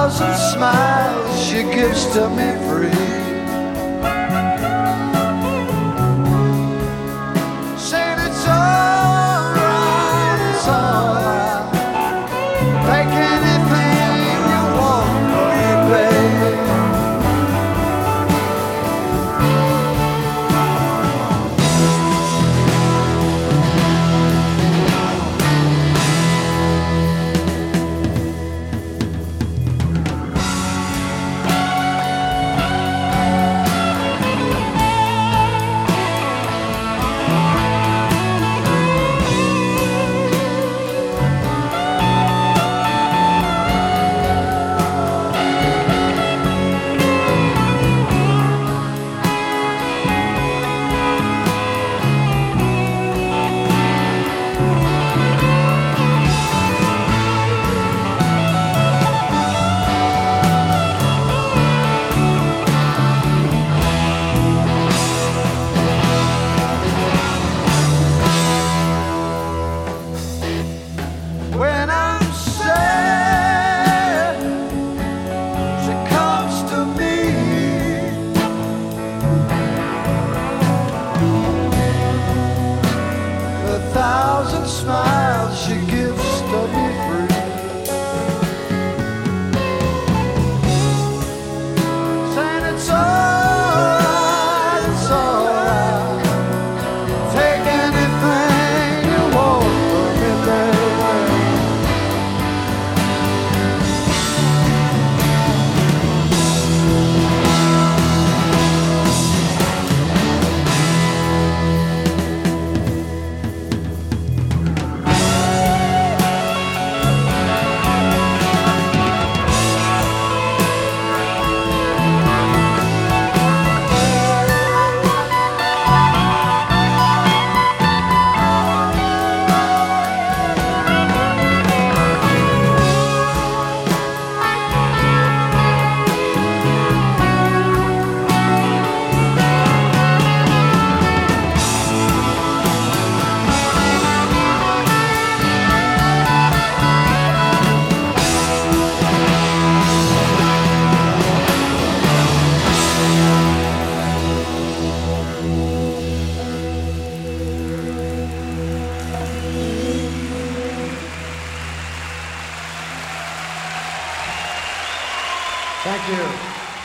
thousand smiles she gives to me free. Saying it's alright, it's alright. Take anything you want from me, baby. When I'm sad, she comes to me. A thousand smiles she gives to me free. Saying it's alright, it's alright. Take anything you want from me, baby. Thank you.